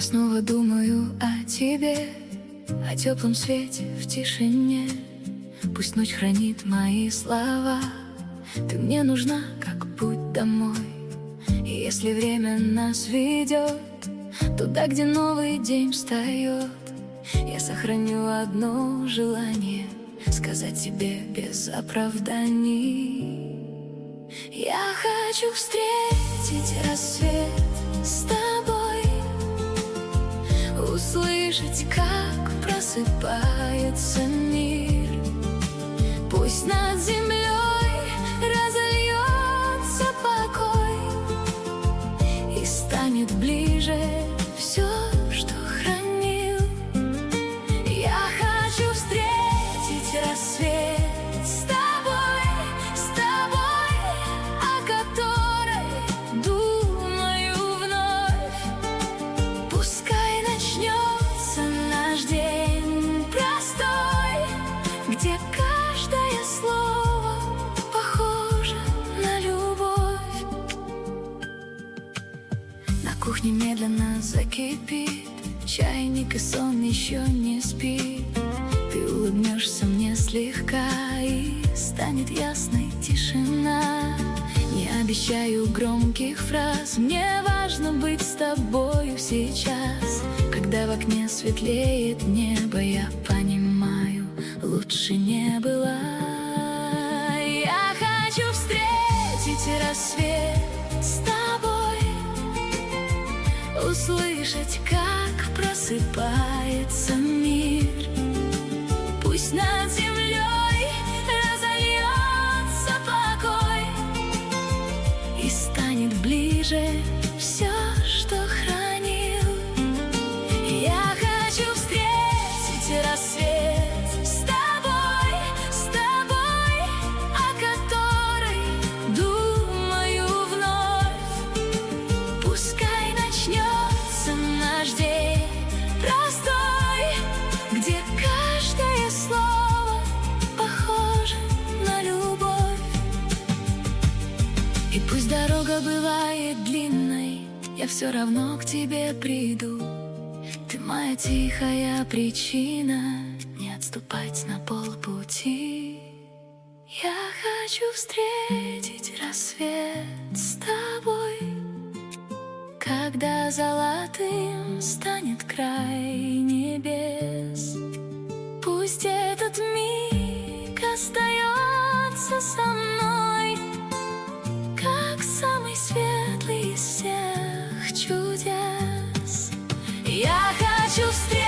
Я снова думаю о тебе, о теплом свете в тишине. Пусть ночь хранит мои слова. Ты мне нужна, как путь домой. И если время нас ведет туда, где новый день встает, я сохраню одно желание — сказать тебе без оправданий. Я хочу встретить рассвет с тобой, услышать, как просыпается мир. Пусть над землей разольется покой, и станет ближе все, что хранил. Я хочу встретить рассвет с тобой, о которой думаю вновь. Пускай начнется наш день простой, где каждое слово похоже на любовь. На кухне медленно закипит чайник, и сон еще не спит. Ты улыбнешься мне слегка, и станет ясной тишина. Не обещаю громких фраз, мне важно быть с тобою сейчас. Когда в окне светлеет небо, я понимаю, лучше не было. Я хочу встретить рассвет с тобой, услышать, как просыпается мир. Пусть над землей разольется покой, и станет ближе все, что хранил. Я хочу встретить рассвет с тобой, о которой думаю вновь. Пускай начнется наш день простой, где каждое слово похоже на любовь. И пусть дорога бывает длинной, я все равно к тебе приду. Ты моя тихая причина не отступать на полпути. Я хочу встретить рассвет с тобой, когда золотым станет край небес. Пусть этот миг остается со мной, как самый светлый из всех чудес. Я хочу встретить